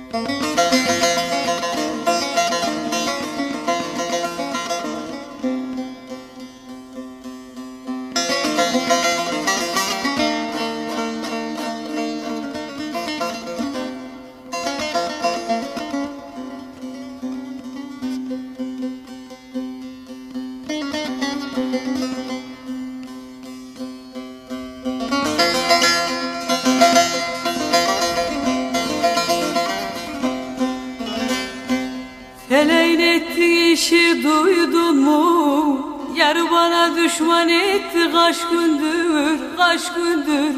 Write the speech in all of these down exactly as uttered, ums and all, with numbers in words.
Feleğin ettiği işi duydun mu? Yar bana düşman etti kaç gündür, kaç gündür.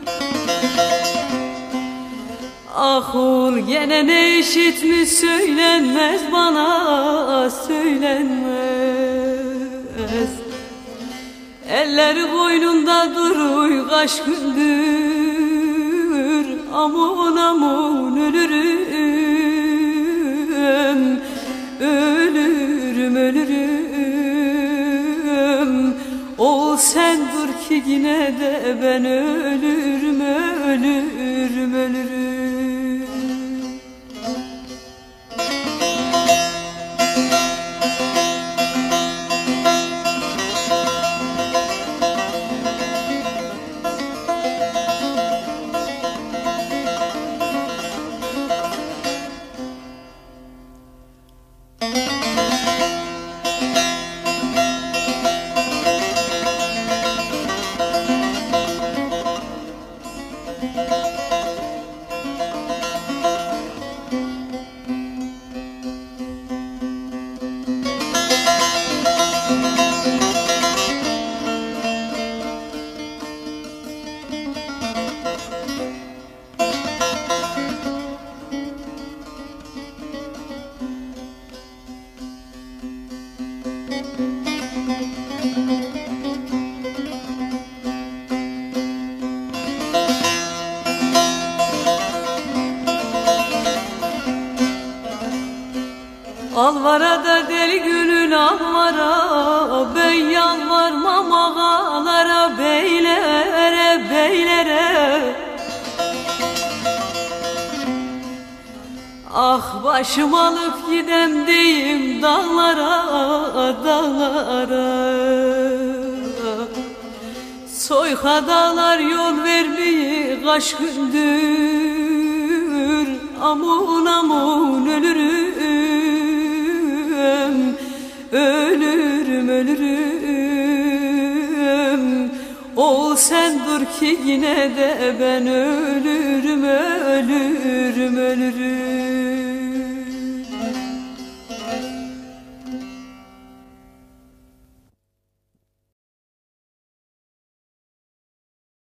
Ah oğul gene ne işitmiş söylenmez bana, söylenmez. Elleri boynunda duruyor kaç gündür. Aman aman ölürüm, ölürüm, ölürüm. Oğul sen dur ki yine de ben ölürüm, ölürüm, ölürüm. Alvara da deli gülün alvara, ben yalvarmam ağalara, beylere, beylere. Ah başım alıp gidem deyim dağlara, dağlara. Soyka dağlar yol vermeyi kaç gündür. Aman aman ölürüm, ölürüm, ölürüm. Oğul sen dur ki yine de ben ölürüm, ölürüm, ölürüm.